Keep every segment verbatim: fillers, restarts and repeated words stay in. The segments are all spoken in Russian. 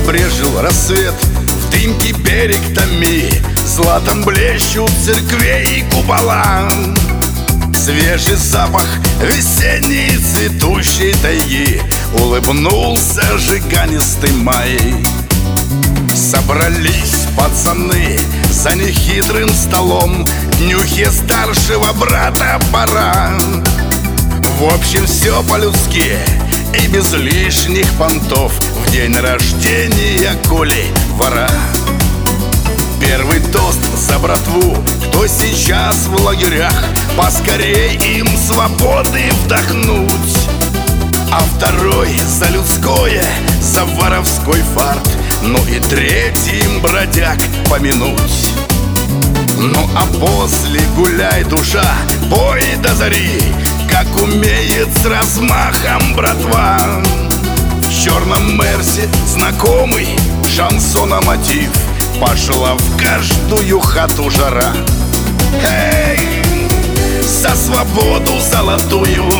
забрежил рассвет, в дымке берег томи, златом блещут церквей и купола. Свежий запах весенней цветущей тайги, улыбнулся жиганистый май. Собрались пацаны за нехитрым столом, днюхе старшего брата пора. В общем, все по-людски и без лишних понтов, в день рождения Коли вора. Первый тост за братву, кто сейчас в лагерях, поскорей им свободы вдохнуть. А второй за людское, за воровской фарт, ну и третьим бродяг помянуть. Ну а после гуляй, душа, пой до зари, как умеет с размахом братва. В черном мерсе знакомый шансона мотив, пошла в каждую хату жара. Эй, за свободу золотую,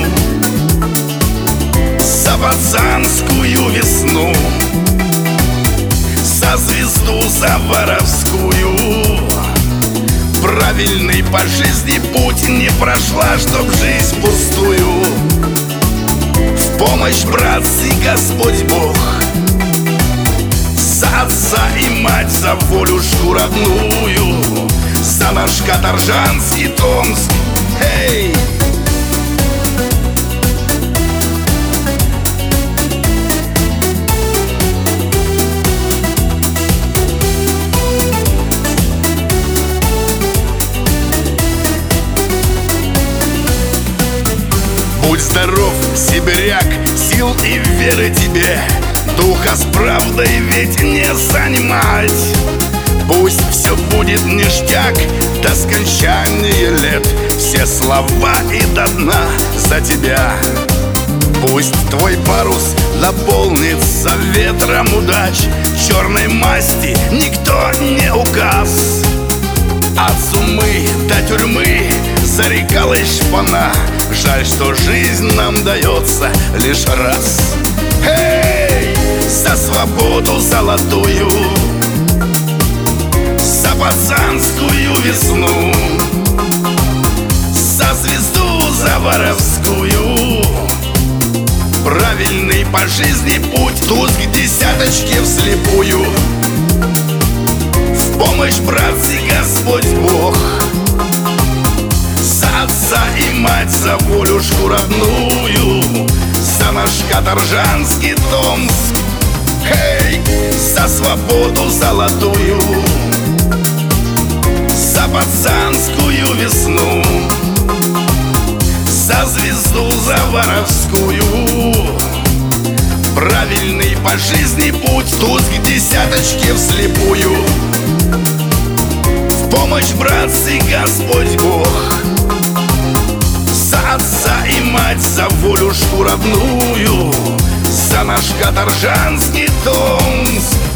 за пацанскую весну, за звезду, за воровскую. Правильный по жизни путь не прошла, чтоб жизнь пустую. В помощь, братцы, Господь Бог, за отца и мать, за волюшку родную, за наш каторжанский Томск. Эй! Будь здоров, сибиряк, сил и веры тебе, духа с правдой ведь не занимать. Пусть все будет ништяк до скончания лет, все слова и до дна за тебя. Пусть твой парус наполнится ветром удач, черной масти никто не указ. От сумы до тюрьмы зарекалась шпана, жаль, что жизнь нам дается лишь раз. Эй, за свободу золотую, за пацанскую весну, за звезду, за воровскую. Правильный по жизни путь, туз к десяточке вслепую. В помощь, братцы, Господь Бог, за отца и мать, за волюшку родную, за наш каторжанский Томск. Эй, за свободу золотую, за пацанскую весну, за звезду, за воровскую. Правильный по жизни путь, туз к десяточке вслепую. В помощь, братцы, Господь Бог, за отца и мать, за волюшку родную, за наш каторжанский Томск.